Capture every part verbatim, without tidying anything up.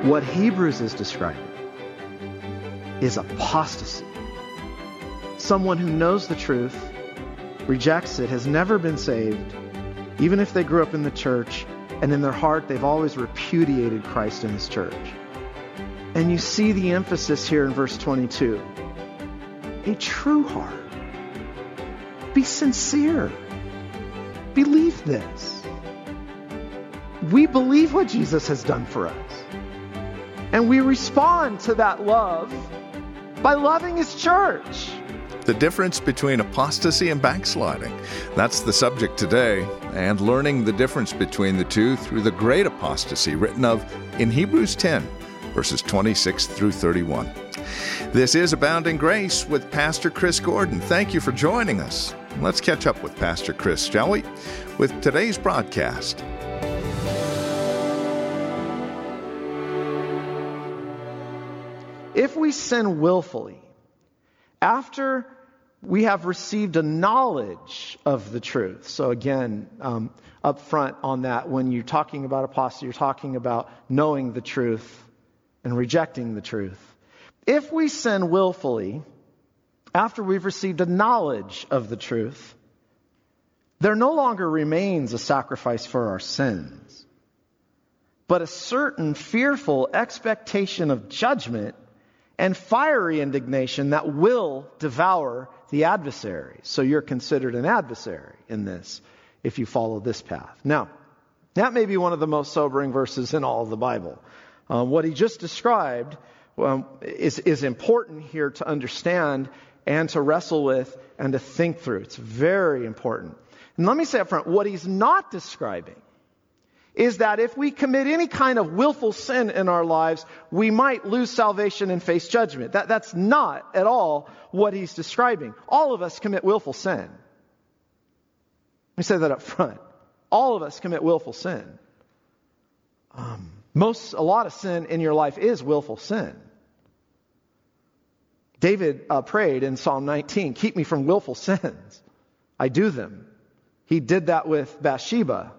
What Hebrews is describing is apostasy. Someone who knows the truth, rejects it, has never been saved, even if they grew up in the church, and in their heart they've always repudiated Christ and His church. And you see the emphasis here in verse twenty-two. A true heart. Be sincere. Believe this. We believe what Jesus has done for us. And we respond to that love by loving His church. The difference between apostasy and backsliding. That's the subject today, and learning the difference between the two through the great apostasy written of in Hebrews ten, verses twenty-six through thirty-one. This is Abounding Grace with Pastor Chris Gordon. Thank you for joining us. Let's catch up with Pastor Chris, shall we, with today's broadcast. If we sin willfully, after we have received a knowledge of the truth. So again, um, up front on that, when you're talking about apostasy, you're talking about knowing the truth and rejecting the truth. If we sin willfully, after we've received a knowledge of the truth, there no longer remains a sacrifice for our sins, but a certain fearful expectation of judgment and fiery indignation that will devour the adversary. So you're considered an adversary in this if you follow this path. Now, that may be one of the most sobering verses in all of the Bible. Um, what he just described um, is, is important here to understand and to wrestle with and to think through. It's very important. And let me say up front, what he's not describing is that if we commit any kind of willful sin in our lives, we might lose salvation and face judgment. That, that's not at all what he's describing. All of us commit willful sin. Let me say that up front. All of us commit willful sin. Um, most, a lot of sin in your life is willful sin. David uh, prayed in Psalm nineteen, keep me from willful sins. I do them. He did that with Bathsheba.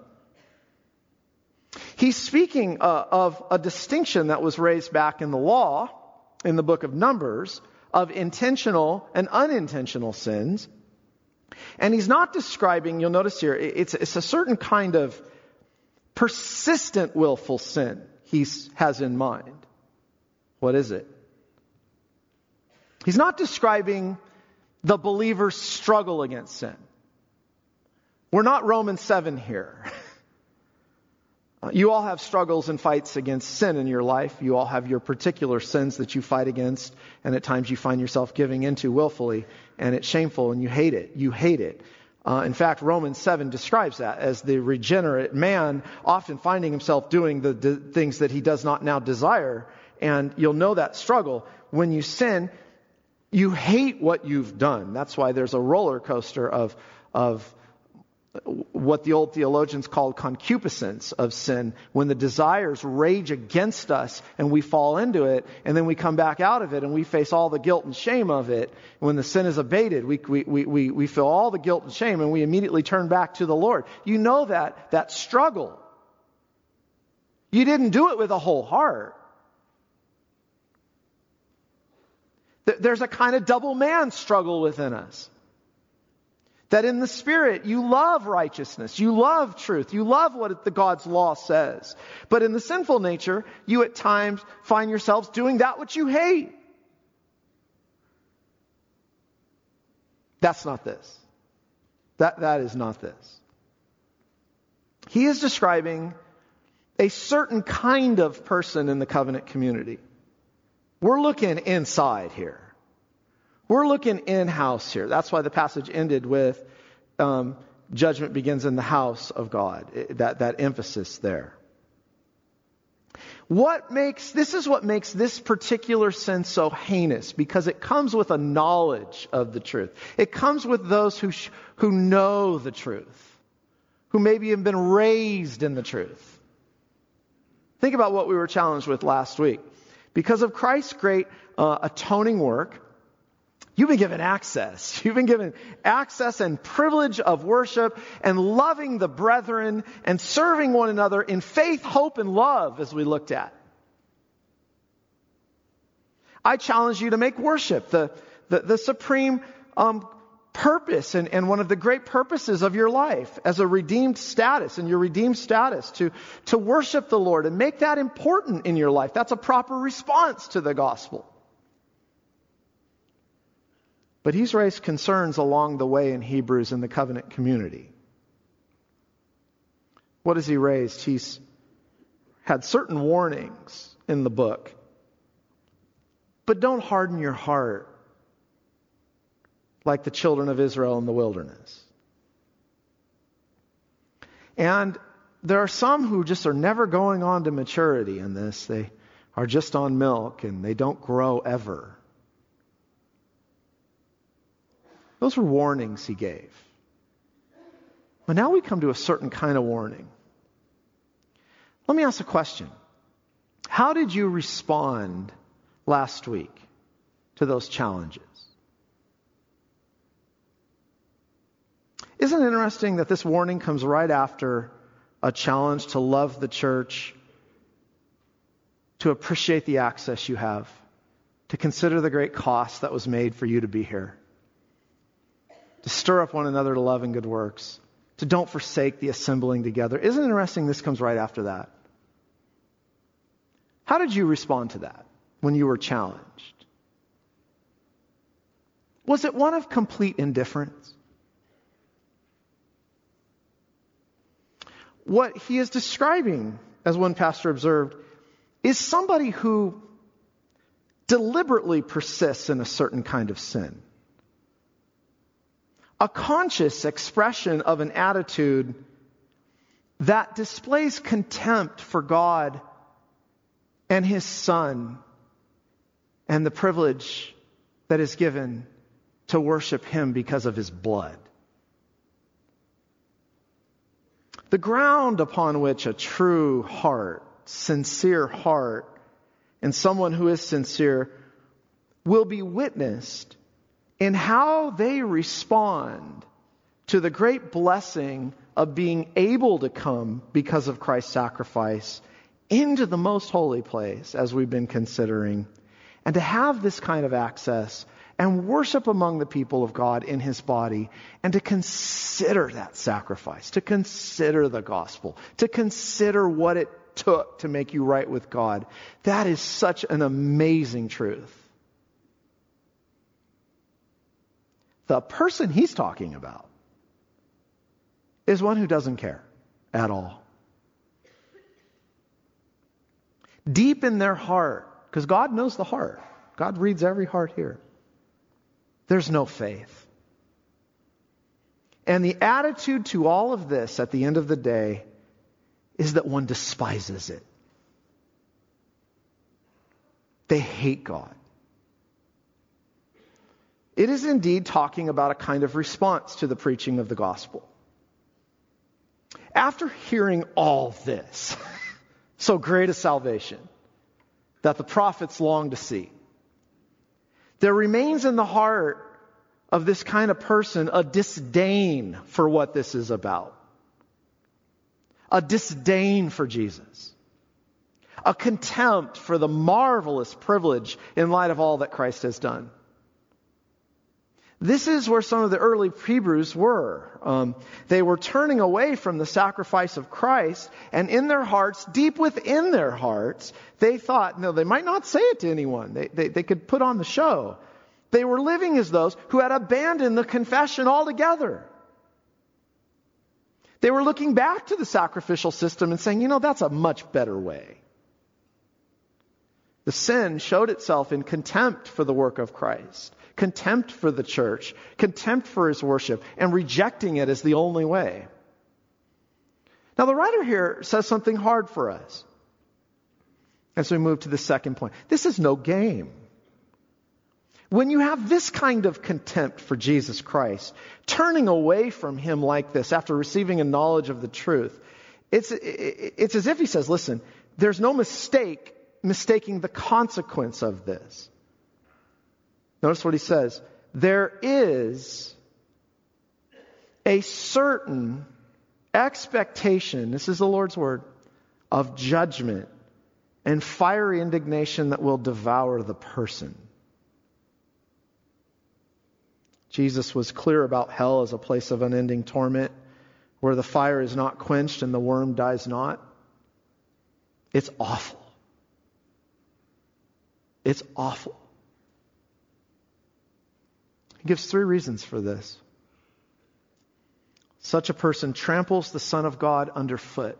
He's speaking uh, of a distinction that was raised back in the law, in the book of Numbers, of intentional and unintentional sins. And he's not describing, you'll notice here, it's, it's a certain kind of persistent willful sin he has in mind. What is it? He's not describing the believer's struggle against sin. We're not Romans seven here. You all have struggles and fights against sin in your life. You all have your particular sins that you fight against, and at times you find yourself giving into willfully, and it's shameful, and you hate it. You hate it. Uh, in fact, Romans seven describes that as the regenerate man often finding himself doing the de- things that he does not now desire, and you'll know that struggle. When you sin, you hate what you've done. That's why there's a roller coaster of of what the old theologians called concupiscence of sin, when the desires rage against us and we fall into it, and then we come back out of it and we face all the guilt and shame of it. When the sin is abated, we we we we feel all the guilt and shame, and we immediately turn back to the Lord. You know that that struggle. You didn't do it with a whole heart. There's a kind of double man struggle within us. That in the Spirit, you love righteousness, you love truth, you love what the God's law says. But in the sinful nature, you at times find yourselves doing that which you hate. That's not this. That, that is not this. He is describing a certain kind of person in the covenant community. We're looking inside here. We're looking in-house here. That's why the passage ended with um, judgment begins in the house of God. That, that emphasis there. What makes, this is what makes this particular sin so heinous, because it comes with a knowledge of the truth. It comes with those who, sh- who know the truth, who maybe have been raised in the truth. Think about what we were challenged with last week. Because of Christ's great uh, atoning work, you've been given access. You've been given access and privilege of worship and loving the brethren and serving one another in faith, hope, and love, as we looked at. I challenge you to make worship the, the, the supreme um, purpose and, and one of the great purposes of your life as a redeemed status, and your redeemed status, to, to worship the Lord and make that important in your life. That's a proper response to the gospel. But he's raised concerns along the way in Hebrews in the covenant community. What has he raised? He's had certain warnings in the book. But don't harden your heart like the children of Israel in the wilderness. And there are some who just are never going on to maturity in this. They are just on milk and they don't grow ever. Those were warnings he gave. But now we come to a certain kind of warning. Let me ask a question. How did you respond last week to those challenges? Isn't it interesting that this warning comes right after a challenge to love the church, to appreciate the access you have, to consider the great cost that was made for you to be here, to stir up one another to love and good works, to don't forsake the assembling together? Isn't it interesting this comes right after that? How did you respond to that when you were challenged? Was it one of complete indifference? What he is describing, as one pastor observed, is somebody who deliberately persists in a certain kind of sin. A conscious expression of an attitude that displays contempt for God and His Son and the privilege that is given to worship Him because of His blood. The ground upon which a true heart, sincere heart, and someone who is sincere will be witnessed in how they respond to the great blessing of being able to come because of Christ's sacrifice into the most holy place, as we've been considering, and to have this kind of access and worship among the people of God in His body, and to consider that sacrifice, to consider the gospel, to consider what it took to make you right with God. That is such an amazing truth. The person he's talking about is one who doesn't care at all. Deep in their heart, because God knows the heart. God reads every heart here. There's no faith. And the attitude to all of this at the end of the day is that one despises it. They hate God. It is indeed talking about a kind of response to the preaching of the gospel. After hearing all this, so great a salvation that the prophets long to see, there remains in the heart of this kind of person a disdain for what this is about. A disdain for Jesus. A contempt for the marvelous privilege in light of all that Christ has done. This is where some of the early Hebrews were. Um, they were turning away from the sacrifice of Christ, and in their hearts, deep within their hearts, they thought, no, they might not say it to anyone. They, they, they could put on the show. They were living as those who had abandoned the confession altogether. They were looking back to the sacrificial system and saying, you know, that's a much better way. The sin showed itself in contempt for the work of Christ, contempt for the church, contempt for His worship, and rejecting it as the only way. Now, the writer here says something hard for us as we move to the second point. This is no game. When you have this kind of contempt for Jesus Christ, turning away from Him like this after receiving a knowledge of the truth, it's, it's as if he says, listen, there's no mistake mistaking the consequence of this. Notice what he says. There is a certain expectation, this is the Lord's word, of judgment and fiery indignation that will devour the person. Jesus was clear about hell as a place of unending torment, where the fire is not quenched and the worm dies not. It's awful. It's awful. He gives three reasons for this. Such a person tramples the Son of God underfoot.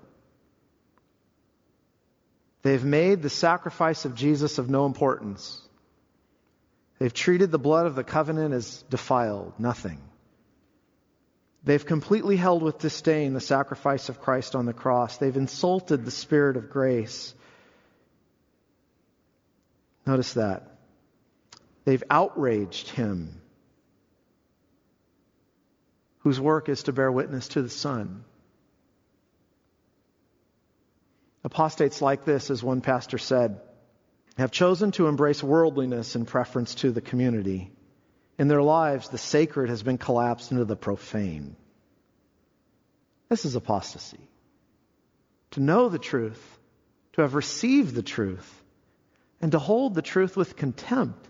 They've made the sacrifice of Jesus of no importance. They've treated the blood of the covenant as defiled, nothing. They've completely held with disdain the sacrifice of Christ on the cross. They've insulted the Spirit of grace. Notice that. They've outraged Him, whose work is to bear witness to the Son. Apostates like this, as one pastor said, have chosen to embrace worldliness in preference to the community. In their lives, the sacred has been collapsed into the profane. This is apostasy. To know the truth, to have received the truth, and to hold the truth with contempt.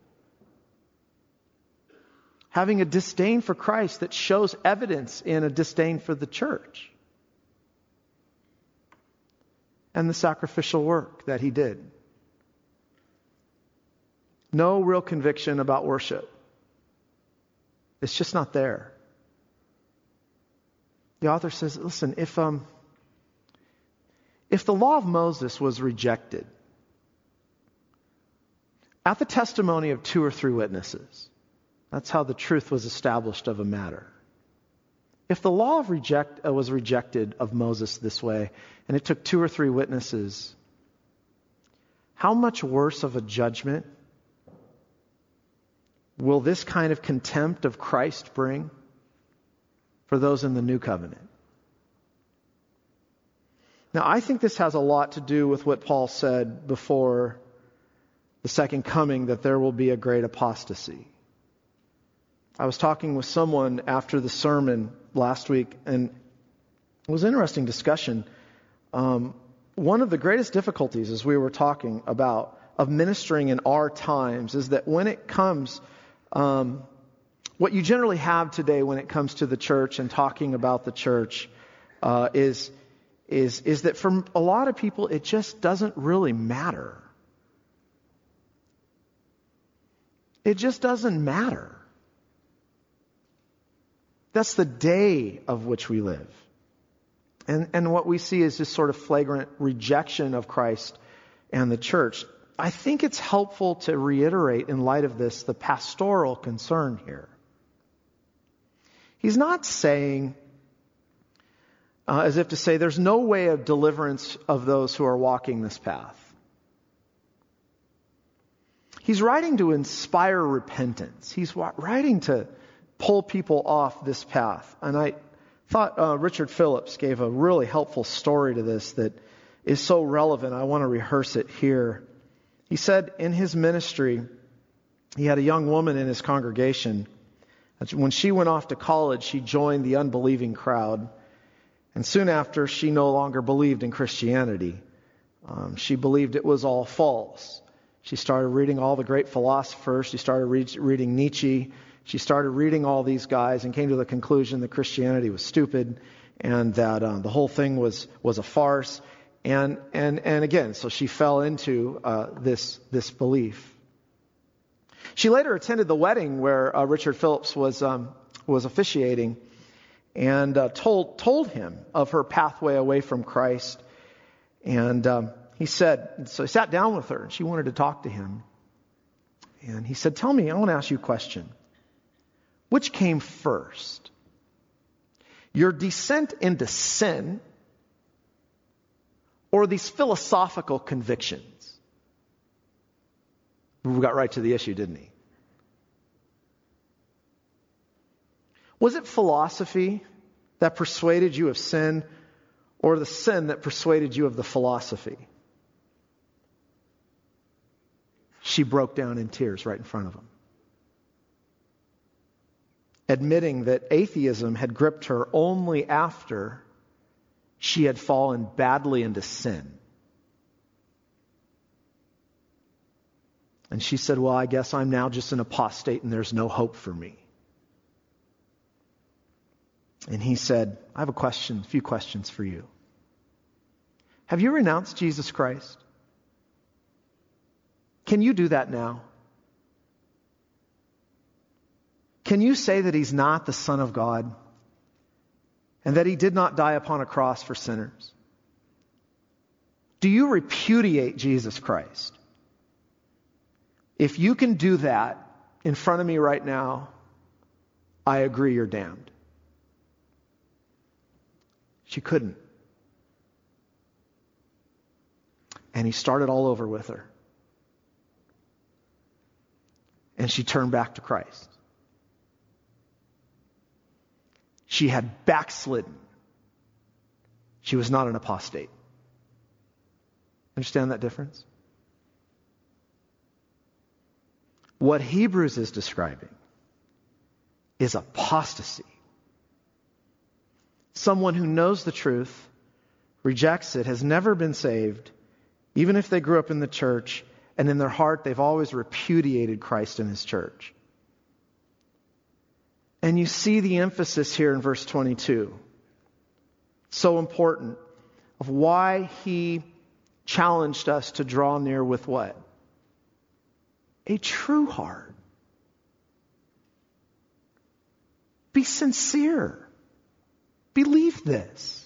Having a disdain for Christ that shows evidence in a disdain for the church and the sacrificial work that He did. No real conviction about worship. It's just not there. The author says, listen, if um, if the law of Moses was rejected at the testimony of two or three witnesses, that's how the truth was established of a matter. If the law of reject uh, was rejected of Moses this way, and it took two or three witnesses, how much worse of a judgment will this kind of contempt of Christ bring for those in the new covenant? Now, I think this has a lot to do with what Paul said before the second coming, that there will be a great apostasy. I was talking with someone after the sermon last week, and it was an interesting discussion. Um, one of the greatest difficulties, as we were talking about, of ministering in our times is that when it comes, um, what you generally have today when it comes to the church and talking about the church uh, is, is, is that for a lot of people, it just doesn't really matter. It just doesn't matter. That's the day of which we live. And, and what we see is this sort of flagrant rejection of Christ and the church. I think it's helpful to reiterate in light of this the pastoral concern here. He's not saying, uh, as if to say, there's no way of deliverance of those who are walking this path. He's writing to inspire repentance. He's writing to pull people off this path. And I thought uh, Richard Phillips gave a really helpful story to this that is so relevant. I want to rehearse it here. He said in his ministry, he had a young woman in his congregation. When she went off to college, she joined the unbelieving crowd. And soon after, she no longer believed in Christianity. Um, she believed it was all false. She started reading all the great philosophers. She started read, reading Nietzsche. She started reading all these guys and came to the conclusion that Christianity was stupid and that uh, the whole thing was was a farce. And and and again, so she fell into uh, this this belief. She later attended the wedding where uh, Richard Phillips was um, was officiating, and uh, told told him of her pathway away from Christ. And um, he said, so he sat down with her, and she wanted to talk to him. And he said, "Tell me, I want to ask you a question. Which came first? Your descent into sin, or these philosophical convictions?" We got right to the issue, didn't he? Was it philosophy that persuaded you of sin, or the sin that persuaded you of the philosophy? She broke down in tears right in front of him, admitting that atheism had gripped her only after she had fallen badly into sin. And she said, well, I guess I'm now just an apostate and there's no hope for me. And he said, I have a question, a few questions for you. Have you renounced Jesus Christ? Can you do that now? Can you say that he's not the Son of God and that he did not die upon a cross for sinners? Do you repudiate Jesus Christ? If you can do that in front of me right now, I agree you're damned. She couldn't. And he started all over with her. And she turned back to Christ. She had backslidden. She was not an apostate. Understand that difference? What Hebrews is describing is apostasy. Someone who knows the truth, rejects it, has never been saved, even if they grew up in the church, and in their heart they've always repudiated Christ and his church. And you see the emphasis here in verse twenty-two. So important of why he challenged us to draw near with what? A true heart. Be sincere. Believe this.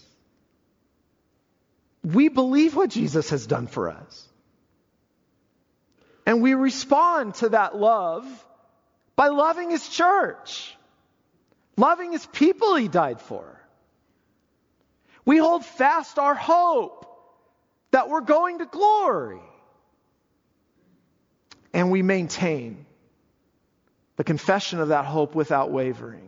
We believe what Jesus has done for us. And we respond to that love by loving his church. Loving his people he died for. We hold fast our hope that we're going to glory. And we maintain the confession of that hope without wavering.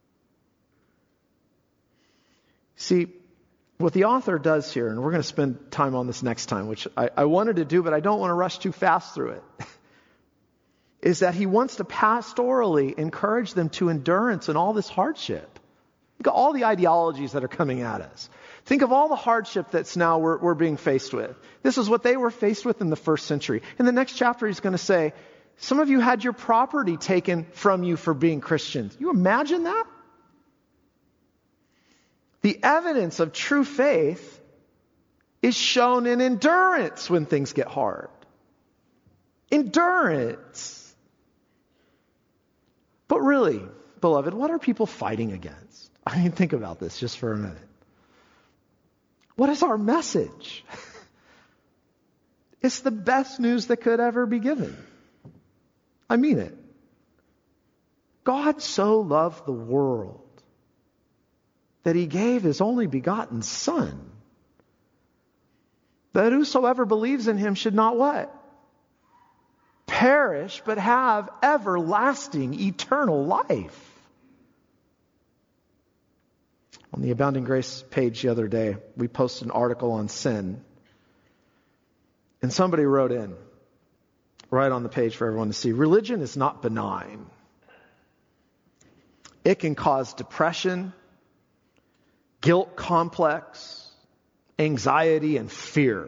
See, what the author does here, and we're going to spend time on this next time, which I, I wanted to do, but I don't want to rush too fast through it, is that he wants to pastorally encourage them to endurance in all this hardship. Think of all the ideologies that are coming at us. Think of all the hardship that's now we're, we're being faced with. This is what they were faced with in the first century. In the next chapter, he's going to say, some of you had your property taken from you for being Christians. You imagine that? The evidence of true faith is shown in endurance when things get hard. Endurance. But really, beloved, what are people fighting against? I mean, think about this just for a minute. What is our message? It's the best news that could ever be given. I mean it. God so loved the world that he gave his only begotten Son, that whosoever believes in him should not what? Perish, but have everlasting, eternal life. On the Abounding Grace page the other day, we posted an article on sin. And somebody wrote in, right on the page for everyone to see, religion is not benign. It can cause depression, guilt complex, anxiety, and fear.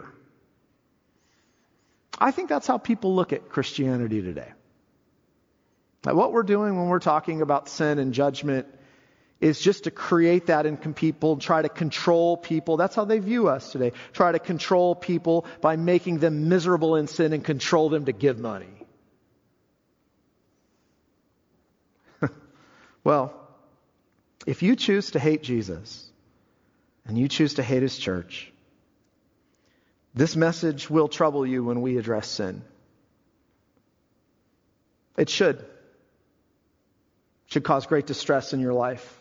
I think that's how people look at Christianity today. Now, what we're doing when we're talking about sin and judgment is just to create that in people, try to control people. That's how they view us today. Try to control people by making them miserable in sin and control them to give money. Well, if you choose to hate Jesus and you choose to hate his church, this message will trouble you when we address sin. It should. It should cause great distress in your life.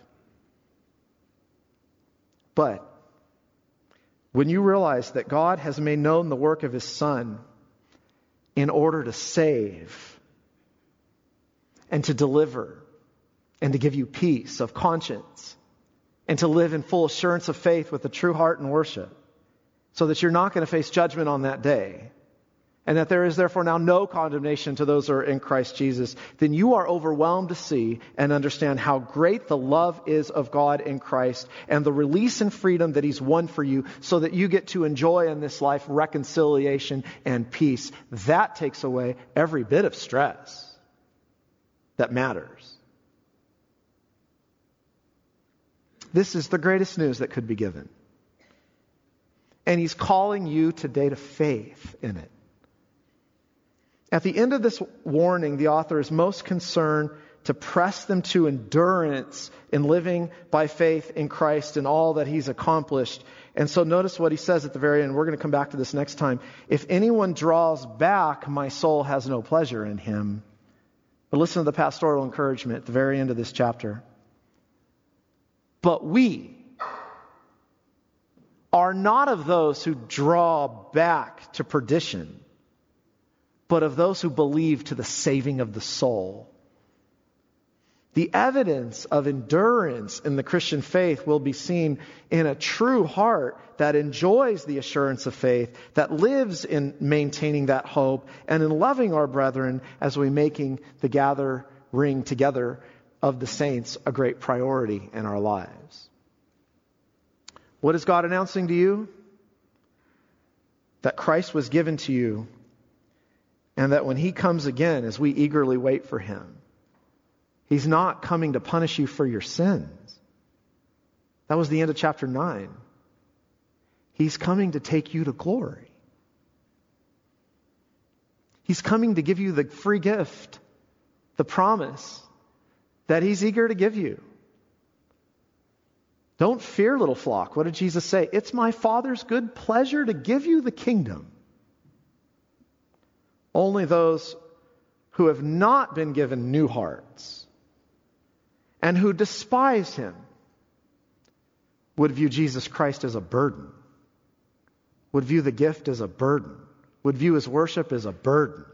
But when you realize that God has made known the work of his Son in order to save and to deliver and to give you peace of conscience and to live in full assurance of faith with a true heart and worship, so that you're not going to face judgment on that day, and that there is therefore now no condemnation to those who are in Christ Jesus, then you are overwhelmed to see and understand how great the love is of God in Christ and the release and freedom that He's won for you so that you get to enjoy in this life reconciliation and peace. That takes away every bit of stress that matters. This is the greatest news that could be given. And He's calling you today to faith in it. At the end of this warning, the author is most concerned to press them to endurance in living by faith in Christ and all that He's accomplished. And so notice what he says at the very end. We're going to come back to this next time. If anyone draws back, my soul has no pleasure in him. But listen to the pastoral encouragement at the very end of this chapter. But we are not of those who draw back to perdition, but of those who believe to the saving of the soul. The evidence of endurance in the Christian faith will be seen in a true heart that enjoys the assurance of faith, that lives in maintaining that hope, and in loving our brethren as we making the gathering together of the saints a great priority in our lives. What is God announcing to you? That Christ was given to you, and that when He comes again, as we eagerly wait for Him, He's not coming to punish you for your sins. That was the end of chapter nine. He's coming to take you to glory. He's coming to give you the free gift, the promise that He's eager to give you. Don't fear, little flock. What did Jesus say? It's my Father's good pleasure to give you the kingdom. Only those who have not been given new hearts and who despise Him would view Jesus Christ as a burden, would view the gift as a burden, would view His worship as a burden.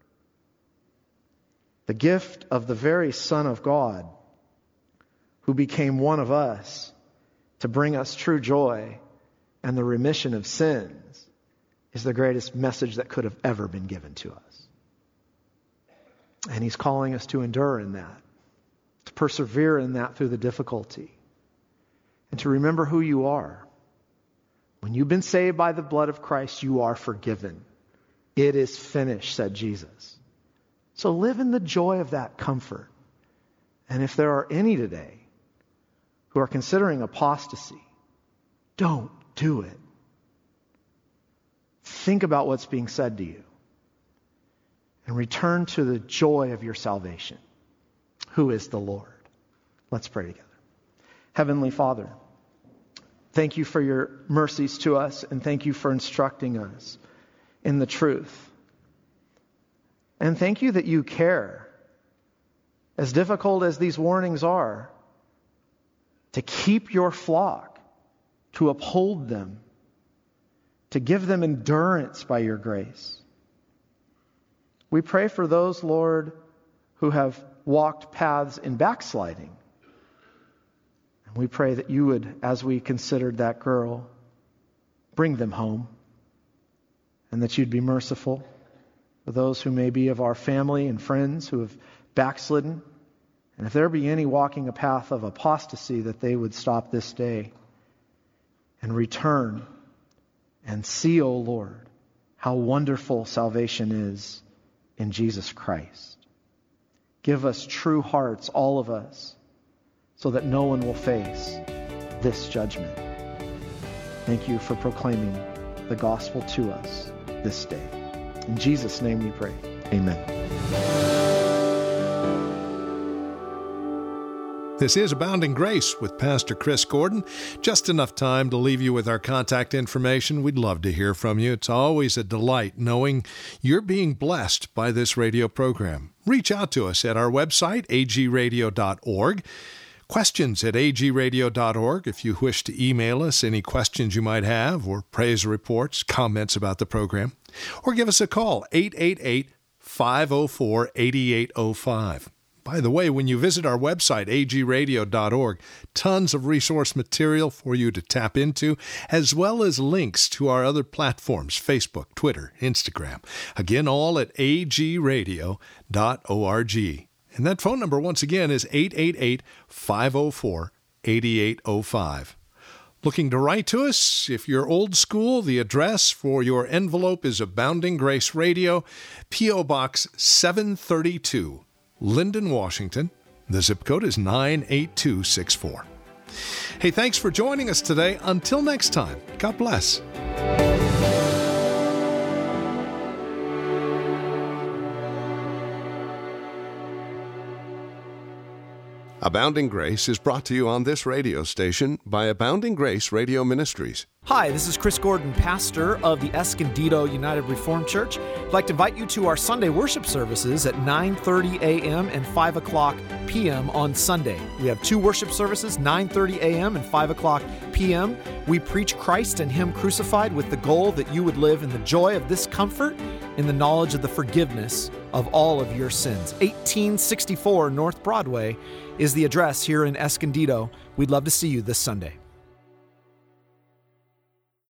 The gift of the very Son of God, who became one of us to bring us true joy and the remission of sins, is the greatest message that could have ever been given to us. And He's calling us to endure in that, to persevere in that through the difficulty, and to remember who you are. When you've been saved by the blood of Christ, you are forgiven. It is finished, said Jesus. So live in the joy of that comfort. And if there are any today who are considering apostasy, don't do it. Think about what's being said to you and return to the joy of your salvation, who is the Lord. Let's pray together. Heavenly Father, thank you for your mercies to us, and thank you for instructing us in the truth. And thank you that you care, as difficult as these warnings are, to keep your flock, to uphold them, to give them endurance by your grace. We pray for those, Lord, who have walked paths in backsliding. And we pray that you would, as we considered that girl, bring them home, and that you'd be merciful for those who may be of our family and friends who have backslidden. And if there be any walking a path of apostasy, that they would stop this day and return and see, O Lord, how wonderful salvation is in Jesus Christ. Give us true hearts, all of us, so that no one will face this judgment. Thank you for proclaiming the gospel to us this day. In Jesus' name we pray. Amen. This is Abounding Grace with Pastor Chris Gordon. Just enough time to leave you with our contact information. We'd love to hear from you. It's always a delight knowing you're being blessed by this radio program. Reach out to us at our website, a g radio dot org. Questions at a g radio dot org if you wish to email us any questions you might have, or praise reports, comments about the program. Or give us a call, eight eight eight, five oh four, eight eight oh five. By the way, when you visit our website, a g radio dot org, tons of resource material for you to tap into, as well as links to our other platforms, Facebook, Twitter, Instagram. Again, all at a g radio dot org. And that phone number, once again, is eight eight eight, five oh four, eight eight oh five. Looking to write to us? If you're old school, the address for your envelope is Abounding Grace Radio, P O Box seven thirty-two, Linden, Washington. The zip code is nine eight two six four. Hey, thanks for joining us today. Until next time, God bless. Abounding Grace is brought to you on this radio station by Abounding Grace Radio Ministries. Hi, this is Chris Gordon, pastor of the Escondido United Reformed Church. I'd like to invite you to our Sunday worship services at nine thirty a.m. and five o'clock p.m. on Sunday. We have two worship services, nine thirty a.m. and five o'clock p.m. We preach Christ and Him crucified with the goal that you would live in the joy of this comfort, in the knowledge of the forgiveness of all of your sins. eighteen sixty-four North Broadway is the address here in Escondido. We'd love to see you this Sunday.